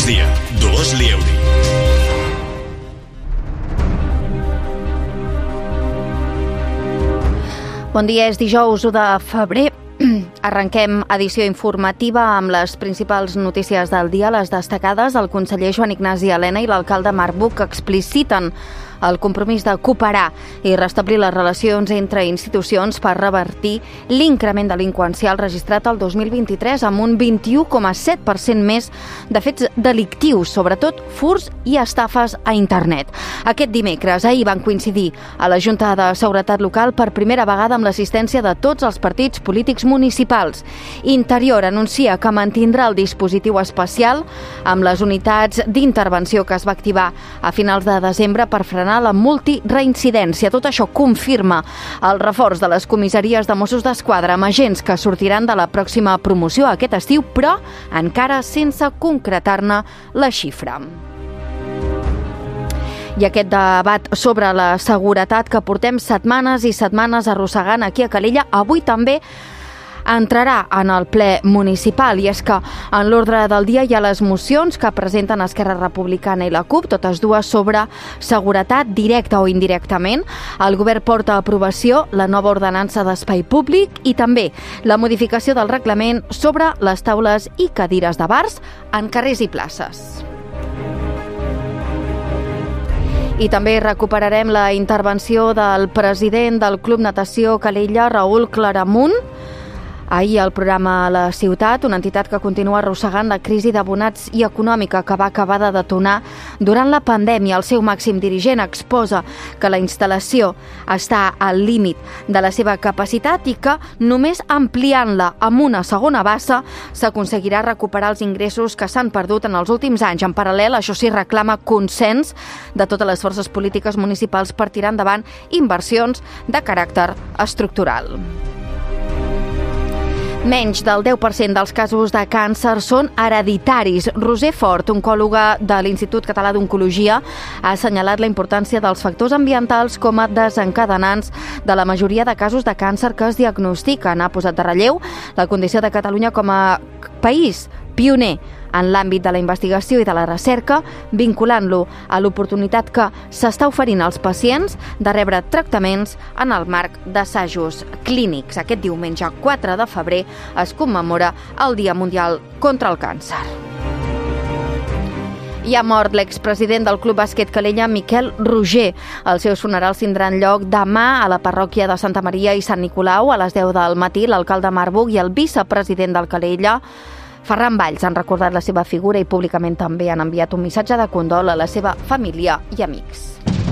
migdia, Dolors Lieuri. Bon dia, és dijous 1 de febrer. Arrenquem edició informativa amb les principals notícies del dia. Les destacades, el conseller Joan Ignasi Elena i l'alcalde Marc Buch expliciten el compromís de cooperar i restablir les relacions entre institucions per revertir l'increment delinqüencial registrat el 2023 amb un 21,7% més de fets delictius, sobretot furts i estafes a internet. Aquest dimecres, ahir van coincidir a la Junta de Seguretat Local per primera vegada amb l'assistència de tots els partits polítics municipals. Interior anuncia que mantindrà el dispositiu especial amb les unitats d'intervenció que es va activar a finals de desembre per frenar la multireincidència. Tot això confirma el reforç de les comissaries de Mossos d'Esquadra amb agents que sortiran de la pròxima promoció aquest estiu, però encara sense concretar-ne la xifra. I aquest debat sobre la seguretat que portem setmanes i setmanes arrossegant aquí a Calella, avui també entrarà en el ple municipal, i és que en l'ordre del dia hi ha les mocions que presenten Esquerra Republicana i la CUP, totes dues sobre seguretat directa o indirectament. El govern porta a aprovació la nova ordenança d'espai públic i també la modificació del reglament sobre les taules i cadires de bars en carrers i places. I també recuperarem la intervenció del president del Club Natació Calella, Raül Claramunt, ahir al programa La Ciutat, una entitat que continua arrossegant la crisi d'abonats i econòmica que va acabar de detonar durant la pandèmia. El seu màxim dirigent exposa que la instal·lació està al límit de la seva capacitat i que només ampliant-la amb una segona bassa s'aconseguirà recuperar els ingressos que s'han perdut en els últims anys. En paral·lel, això sí, reclama consens de totes les forces polítiques municipals per tirar endavant inversions de caràcter estructural. Menys del 10% dels casos de càncer són hereditaris. Roser Fort, oncòloga de l'Institut Català d'Oncologia, ha assenyalat la importància dels factors ambientals com a desencadenants de la majoria de casos de càncer que es diagnostiquen. Ha posat de relleu la condició de Catalunya com a país pioner en l'àmbit de la investigació i de la recerca, vinculant-lo a l'oportunitat que s'està oferint als pacients de rebre tractaments en el marc d'assajos clínics. Aquest diumenge 4 de febrer es commemora el Dia Mundial contra el Càncer. I ha mort l'expresident del Club Bàsquet Calella, Miquel Roger. Els seus funerals tindran lloc demà a la parròquia de Santa Maria i Sant Nicolau a les 10 del matí. L'alcalde Marc Buch i el vicepresident del Calella, Ferran Valls, han recordat la seva figura i públicament també han enviat un missatge de condol a la seva família i amics.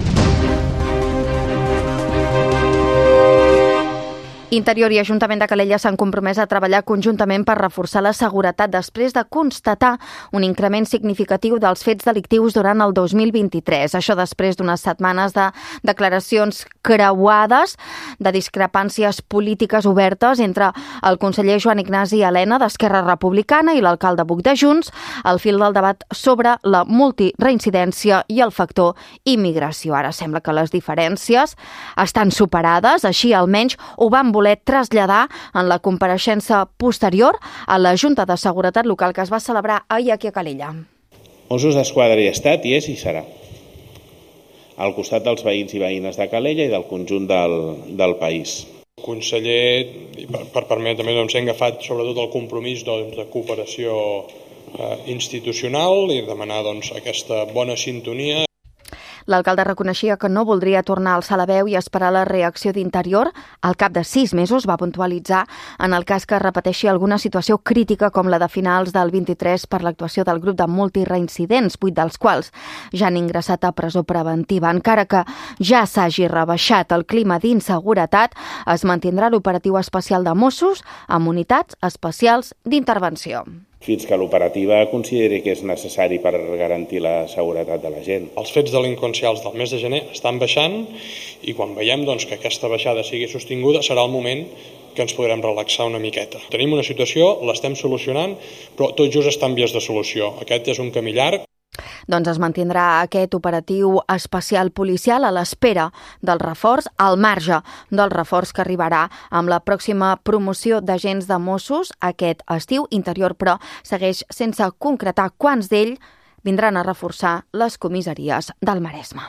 Interior i Ajuntament de Calella s'han compromès a treballar conjuntament per reforçar la seguretat després de constatar un increment significatiu dels fets delictius durant el 2023. Això després d'unes setmanes de declaracions creuades, de discrepàncies polítiques obertes entre el conseller Joan Ignasi Elena d'Esquerra Republicana i l'alcalde Buch de Junts, al fil del debat sobre la multireincidència i el factor immigració. Ara sembla que les diferències estan superades, així almenys ho van voler traslladar en la compareixença posterior a la Junta de Seguretat Local que es va celebrar ahir aquí a Calella. Mossos d'Esquadra hi ha estat, hi és i serà. Al costat dels veïns i veïnes de Calella i del conjunt del país. Conseller, per permetre-me, hem agafat sobretot el compromís de cooperació institucional i demanar aquesta bona sintonia. L'alcalde reconeixia que no voldria tornar a alçar la veu i esperar la reacció d'Interior. Al cap de 6 mesos va puntualitzar en el cas que es repeteixi alguna situació crítica com la de finals del 23 per l'actuació del grup de multireincidents, 8 dels quals ja han ingressat a presó preventiva. Encara que ja s'hagi rebaixat el clima d'inseguretat, es mantindrà l'operatiu especial de Mossos amb unitats especials d'intervenció. Fins que l'operativa consideri que és necessari per garantir la seguretat de la gent. Els fets delinqüencials del mes de gener estan baixant i quan veiem que aquesta baixada sigui sostinguda serà el moment que ens podrem relaxar una miqueta. Tenim una situació, l'estem solucionant, però tot just està en vies de solució. Aquest és un camí llarg. Doncs es mantindrà aquest operatiu especial policial a l'espera del reforç, al marge del reforç que arribarà amb la pròxima promoció d'agents de Mossos aquest estiu. Interior, però, segueix sense concretar quants d'ells vindran a reforçar les comissaries del Maresme.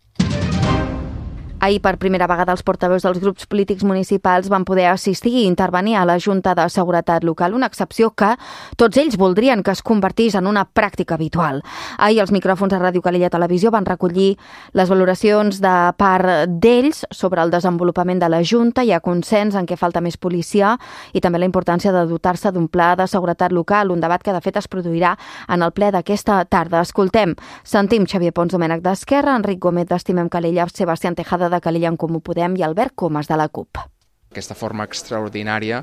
Ahir, per primera vegada, els portaveus dels grups polítics municipals van poder assistir i intervenir a la Junta de Seguretat Local, una excepció que tots ells voldrien que es convertís en una pràctica habitual. Ahir els micròfons de Ràdio Calella Televisió van recollir les valoracions de part d'ells sobre el desenvolupament de la Junta. Hi ha consens en què falta més policia i també la importància de dotar-se d'un pla de seguretat local, un debat que de fet es produirà en el ple d'aquesta tarda. Sentim Xavier Pons Domènech d'Esquerra, Enric Gómez d'Estimem Calella, Sebastián Tejada de Calella en Comú Podem i Albert Comas de la CUP. Aquesta forma extraordinària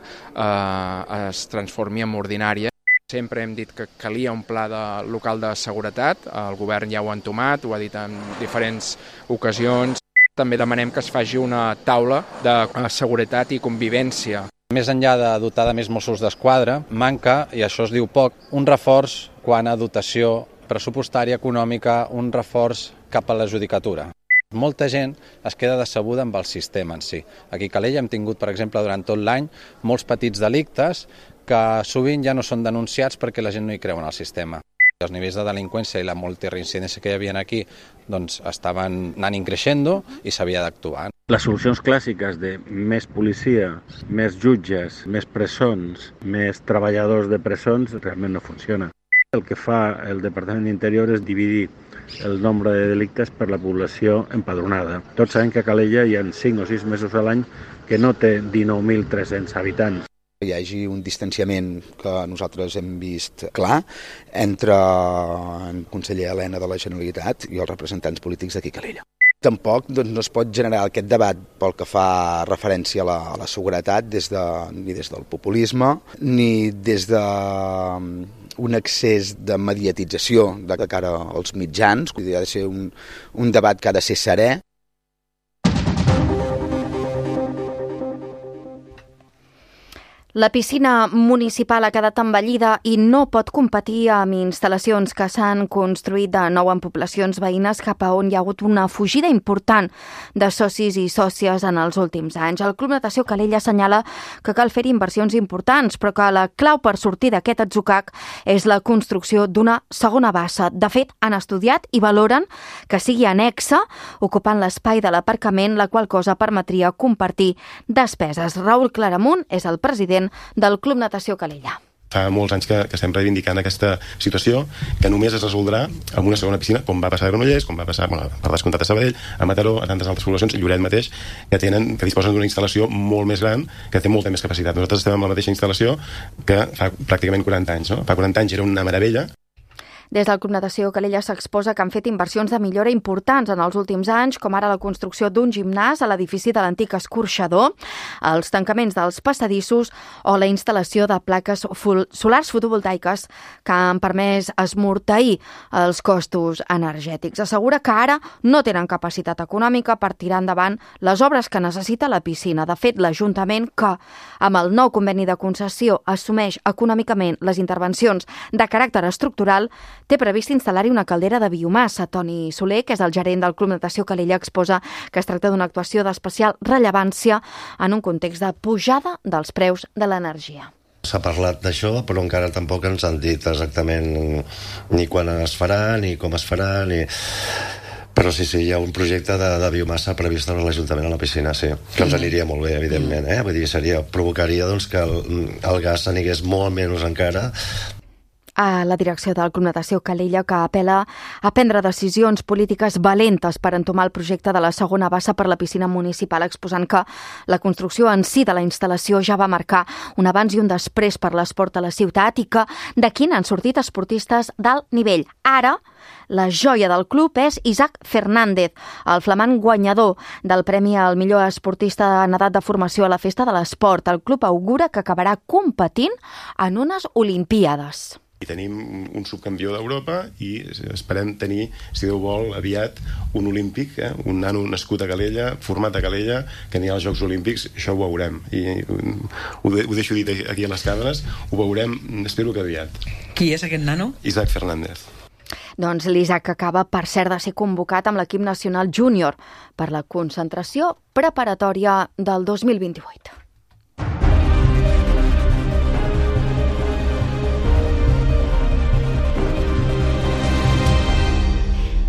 es transformi en ordinària. Sempre hem dit que calia un pla local de seguretat, el govern ja ho ha entomat, ho ha dit en diferents ocasions. També demanem que es faci una taula de seguretat i convivència. Més enllà de dotar de més Mossos d'Esquadra, manca, i això es diu poc, un reforç quant a dotació pressupostària, econòmica, un reforç cap a la judicatura. Molta gent es queda decebuda amb el sistema en si. Aquí a Calella hem tingut, per exemple, durant tot l'any, molts petits delictes que sovint ja no són denunciats perquè la gent no hi creu en el sistema. Els nivells de delinqüència i la multireincidència que hi havia aquí doncs, estaven anant creixendo i s'havia d'actuar. Les solucions clàssiques de més policia, més jutges, més presons, més treballadors de presons realment no funcionen. El que fa el Departament d'Interior és dividir el nombre de delictes per la població empadronada. Tots sabem que a Calella hi ha 5 o 6 mesos a l'any que no té 19.300 habitants. Hi hagi un distanciament que nosaltres hem vist clar entre el conseller Elena de la Generalitat i els representants polítics d'aquí a Calella. Tampoc no es pot generar aquest debat pel que fa referència a la seguretat ni des del populisme ni des de un excés de mediatització de cara als mitjans. Ha de ser un debat que ha de ser serè. La piscina municipal ha quedat envellida i no pot competir amb instal·lacions que s'han construït de nou en poblacions veïnes cap a on hi ha hagut una fugida important de socis i sòcies en els últims anys. El Club Natació Calella assenyala que cal fer inversions importants, però que la clau per sortir d'aquest atzucac és la construcció d'una segona bassa. De fet, han estudiat i valoren que sigui anexa, ocupant l'espai de l'aparcament, la qual cosa permetria compartir despeses. Raül Claramunt és el president del Club Natació Calella. Fa molts anys que estem reivindicant aquesta situació que només es resoldrà amb una segona piscina, com va passar a Granollers, com va passar, per descomptat a Sabadell, a Mataró, a tantes altres poblacions, Lloret mateix, que disposen d'una instal·lació molt més gran, que té molta més capacitat. Nosaltres estem amb la mateixa instal·lació que fa pràcticament 40 anys. No? Fa 40 anys era una meravella. Des del Club Natació Calella s'exposa que han fet inversions de millora importants en els últims anys, com ara la construcció d'un gimnàs a l'edifici de l'antic escorxador, els tancaments dels passadissos o la instal·lació de plaques solars fotovoltaiques que han permès esmorteir els costos energètics. Assegura que ara no tenen capacitat econòmica per tirar endavant les obres que necessita la piscina. De fet, l'Ajuntament, que amb el nou conveni de concessió assumeix econòmicament les intervencions de caràcter estructural, té previst instal·lar-hi una caldera de biomassa. Toni Soler, que és el gerent del Club Natació Calella, exposa que es tracta d'una actuació d'especial rellevància en un context de pujada dels preus de l'energia. S'ha parlat d'això, però encara tampoc ens han dit exactament ni quan es farà, ni com es farà, ni... Però sí, hi ha un projecte de biomassa previst a l'Ajuntament a la piscina, sí, que ens aniria molt bé, evidentment. Vull dir, provocaria que el gas s'anigués molt menys encara. A la direcció del Club Natació Calella, que apela a prendre decisions polítiques valentes per entomar el projecte de la segona bassa per la piscina municipal, exposant que la construcció en si de la instal·lació ja va marcar un abans i un després per l'esport a la ciutat i que d'aquí n'han sortit esportistes d'alt nivell. Ara, la joia del club és Isaac Fernández, el flamant guanyador del premi al millor esportista en edat de formació a la Festa de l'Esport. El club augura que acabarà competint en unes Olimpíades. I tenim un subcampió d'Europa i esperem tenir, si Déu vol, aviat un olímpic, un nano nascut a Calella, format a Calella, que anirà als Jocs Olímpics. Això ho veurem. I ho deixo dit aquí a les càmeres, ho veurem, espero que aviat. Qui és aquest nano? Isaac Fernández. Doncs l'Isaac acaba, per cert, de ser convocat amb l'equip nacional júnior per la concentració preparatòria del 2028.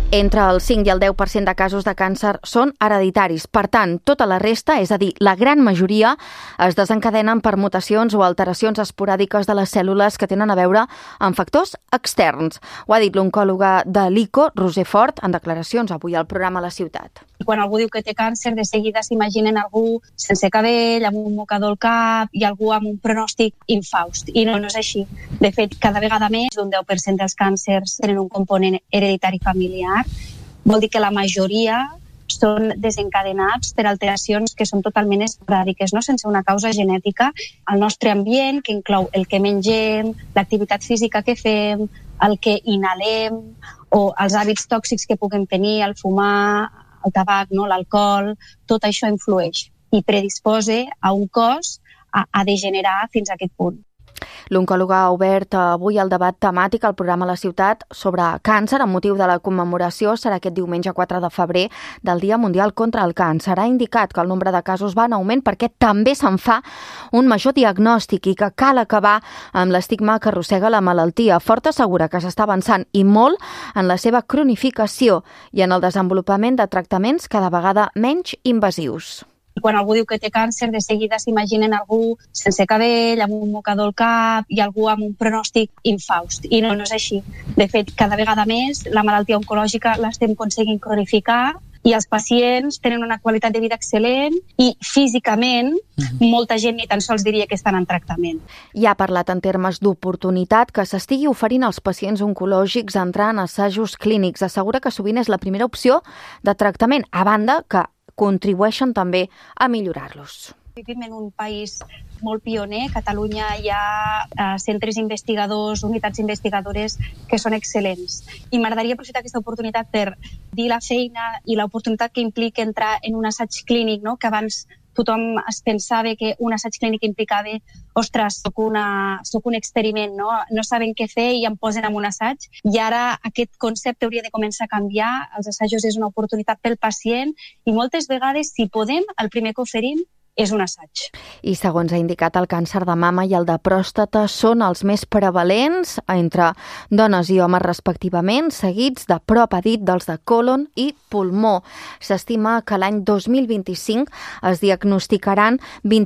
Entre el 5 i el 10% de casos de càncer són hereditaris. Per tant, tota la resta, és a dir, la gran majoria, es desencadenen per mutacions o alteracions esporàdiques de les cèl·lules que tenen a veure amb factors externs. Ho ha dit l'oncòloga de l'ICO, Roser Fort, en declaracions avui al programa La Ciutat. Quan algú diu que té càncer, de seguida s'imaginen algú sense cabell, amb un mocador al cap i algú amb un pronòstic infaust. I no és així. De fet, cada vegada més d'un 10% dels càncers tenen un component hereditari familiar. Vol dir que la majoria són desencadenats per alteracions que són totalment esporàdiques, no? Sense una causa genètica. El nostre ambient, que inclou el que mengem, l'activitat física que fem, el que inhalem o els hàbits tòxics que puguem tenir, el fumar, el tabac, no? L'alcohol, tot això influeix i predisposa a un cos a degenerar fins a aquest punt. L'oncòloga ha obert avui el debat temàtic al programa La Ciutat sobre càncer amb motiu de la commemoració. Serà aquest diumenge 4 de febrer del Dia Mundial contra el Càncer. Ha indicat que el nombre de casos va en augment perquè també se'n fa un major diagnòstic i que cal acabar amb l'estigma que arrossega la malaltia. Fort assegura que s'està avançant i molt en la seva cronificació i en el desenvolupament de tractaments cada vegada menys invasius. Quan algú diu que té càncer, de seguida s'imaginen algú sense cabell, amb un mocador al cap i algú amb un pronòstic infaust. I no és així. De fet, cada vegada més la malaltia oncològica l'estem aconseguint cronificar i els pacients tenen una qualitat de vida excel·lent i físicament molta gent ni tan sols diria que estan en tractament. I ha parlat en termes d'oportunitat que s'estigui oferint als pacients oncològics entrar en assajos clínics. Assegura que sovint és la primera opció de tractament, a banda que contribueixen també a millorar-los. Vivim en un país molt pioner. A Catalunya hi ha centres investigadors, unitats investigadores que són excel·lents. I m'agradaria aprofitar aquesta oportunitat per dir la feina i l'oportunitat que implica entrar en un assaig clínic, no? Que abans tothom es pensava que un assaig clínic implicava ostres, soc un experiment, no saben què fer i em posen en un assaig. I ara aquest concepte hauria de començar a canviar. Els assajos és una oportunitat pel pacient i moltes vegades, si podem, el primer que oferim és un assaig. I segons ha indicat, el càncer de mama i el de pròstata són els més prevalents entre dones i homes respectivament, seguits de prop, ha dit, dels de còlon i pulmó. S'estima que l'any 2025 es diagnosticaran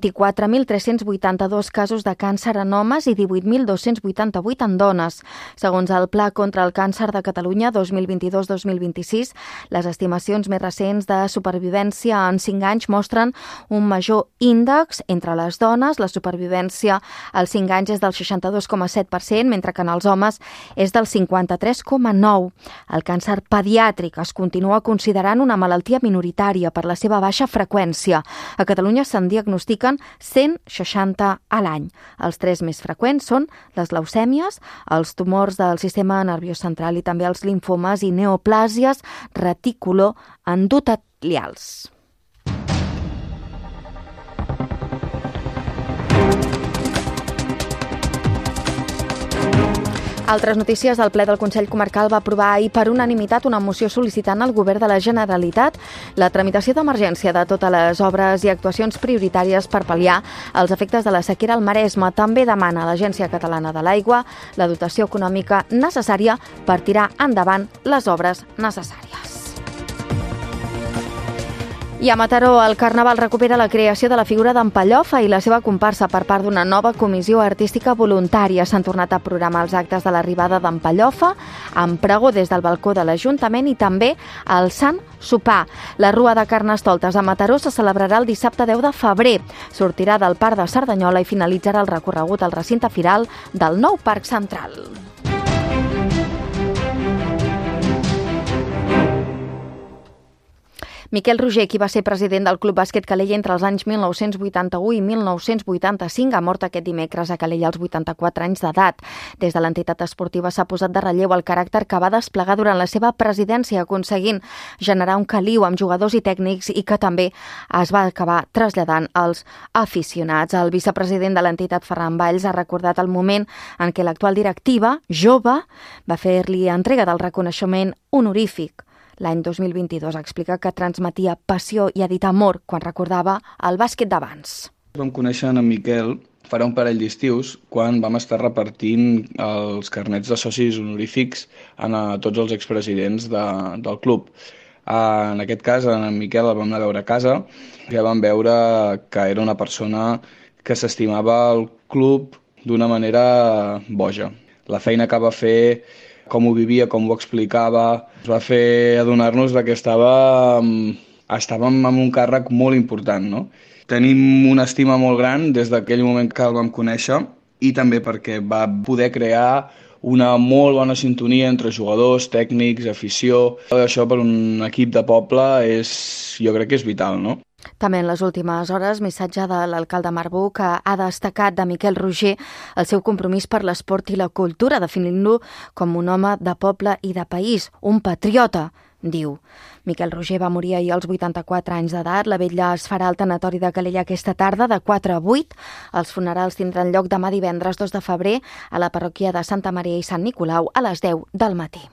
24.382 casos de càncer en homes i 18.288 en dones. Segons el Pla contra el Càncer de Catalunya 2022-2026, les estimacions més recents de supervivència en 5 anys mostren un major índex entre les dones. La supervivència als 5 anys és del 62,7%, mentre que en els homes és del 53,9%. El càncer pediàtric es continua considerant una malaltia minoritària per la seva baixa freqüència. A Catalunya se'n diagnostiquen 160 a l'any. Els 3 més freqüents són les leucèmies, els tumors del sistema nerviós central i també els limfomes i neoplàsies reticuloendotelials. Altres notícies. El ple del Consell Comarcal va aprovar ahir per unanimitat una moció sol·licitant al Govern de la Generalitat la tramitació d'emergència de totes les obres i actuacions prioritàries per pal·liar els efectes de la sequera al Maresme. També demana a l'Agència Catalana de l'Aigua la dotació econòmica necessària per tirar endavant les obres necessàries. I a Mataró, el Carnaval recupera la creació de la figura d'en Pellofa i la seva comparsa per part d'una nova comissió artística voluntària. S'han tornat a programar els actes de l'arribada d'en Pellofa, amb pregó des del balcó de l'Ajuntament i també el Sant Sopar. La Rua de Carnestoltes a Mataró se celebrarà el dissabte 10 de febrer. Sortirà del Parc de Cerdanyola i finalitzarà el recorregut al recinte firal del nou Parc Central. Miquel Roger, qui va ser president del Club Bàsquet Calella entre els anys 1981 i 1985, ha mort aquest dimecres a Calella als 84 anys d'edat. Des de l'entitat esportiva s'ha posat de relleu el caràcter que va desplegar durant la seva presidència, aconseguint generar un caliu amb jugadors i tècnics i que també es va acabar traslladant als aficionats. El vicepresident de l'entitat, Ferran Valls, ha recordat el moment en què l'actual directiva, jove, va fer-li entrega del reconeixement honorífic. L'any 2022 explica que transmetia passió i ha dit amor quan recordava el bàsquet d'abans. Vam conèixer en Miquel farà un parell d'estius, quan vam estar repartint els carnets de socis honorífics a tots els expresidents del club. En aquest cas, en Miquel el vam anar a veure a casa i ja vam veure que era una persona que s'estimava el club d'una manera boja. La feina que va fer, com ho vivia, com ho explicava, ens va fer adonar-nos que estàvem en un càrrec molt important, no? Tenim una estima molt gran des d'aquell moment que el vam conèixer i també perquè va poder crear una molt bona sintonia entre jugadors, tècnics, afició. Això per un equip de poble jo crec que és vital, no? També en les últimes hores, missatge de l'alcalde Marbú, que ha destacat de Miquel Roger el seu compromís per l'esport i la cultura, definint-lo com un home de poble i de país, un patriota, diu. Miquel Roger va morir ahir als 84 anys d'edat. La vetlla es farà al tanatori de Calella aquesta tarda de 4 a 8. Els funerals tindran lloc demà divendres 2 de febrer a la parròquia de Santa Maria i Sant Nicolau a les 10 del matí.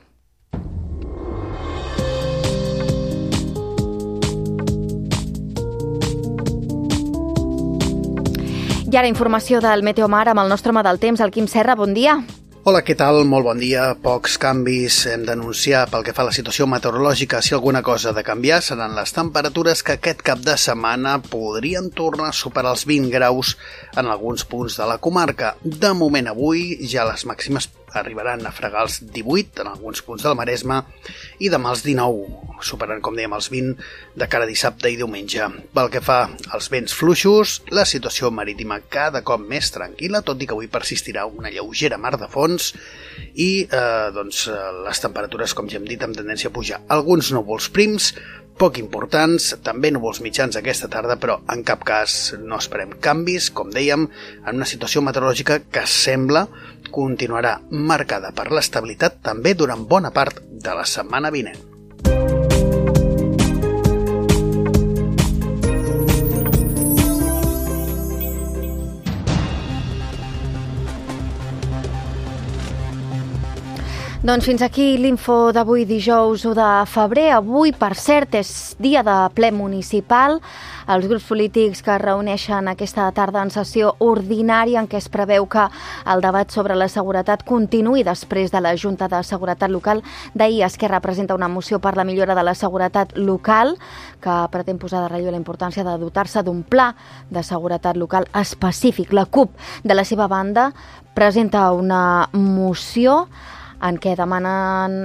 I ara informació del Meteomar amb el nostre home del temps, el Quim Serra. Bon dia. Hola, què tal? Molt bon dia. Pocs canvis hem d'anunciar pel que fa a la situació meteorològica. Si alguna cosa ha de canviar seran les temperatures que aquest cap de setmana podrien tornar a superar els 20 graus en alguns punts de la comarca. De moment avui ja les màximes arribaran a fregar els 18 en alguns punts del Maresme i demà els 19, superant, com dèiem, els 20 de cara a dissabte i diumenge. Pel que fa als vents fluixos, la situació marítima cada cop més tranquil·la, tot i que avui persistirà una lleugera mar de fons i les temperatures, com ja hem dit, amb tendència a pujar. Alguns núvols prims, poc importants, també núvols mitjans aquesta tarda, però en cap cas no esperem canvis, com dèiem, en una situació meteorològica que sembla continuarà marcada per l'estabilitat també durant bona part de la setmana vinent. Doncs fins aquí l'info d'avui, dijous 1 de febrer. Avui, per cert, és dia de ple municipal. Els grups polítics que es reuneixen aquesta tarda en sessió ordinària en què es preveu que el debat sobre la seguretat continuï després de la Junta de Seguretat Local d'ahir. Esquerra presenta una moció per la millora de la seguretat local que pretén posar de relleu la importància de dotar-se d'un pla de seguretat local específic. La CUP, de la seva banda, presenta una moció en què demanen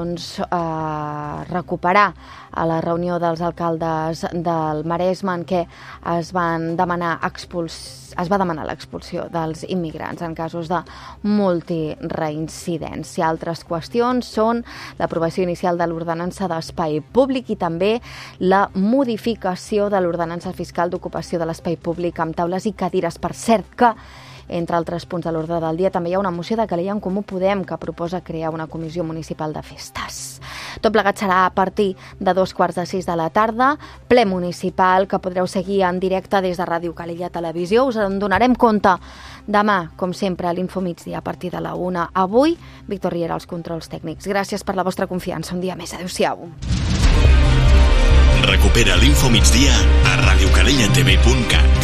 recuperar a la reunió dels alcaldes del Maresme en què es va demanar l'expulsió dels immigrants en casos de multireincidència. Altres qüestions són l'aprovació inicial de l'ordenança d'espai públic i també la modificació de l'ordenança fiscal d'ocupació de l'espai públic amb taules i cadires. Per cert que entre altres punts de l'ordre del dia també hi ha una moció de Calella en Comú Podem que proposa crear una comissió municipal de festes. Tot plegat serà a partir de 5:45 de la tarda, ple municipal que podreu seguir en directe des de Ràdio Calella Televisió. Us en donarem compte demà, com sempre, a l'Info Migdia a partir de la 1. Avui, Víctor Riera als controls tècnics. Gràcies per la vostra confiança. Un dia més. Adéu-siau. Recupera l'Info Migdia a radiocalellaTV.cat.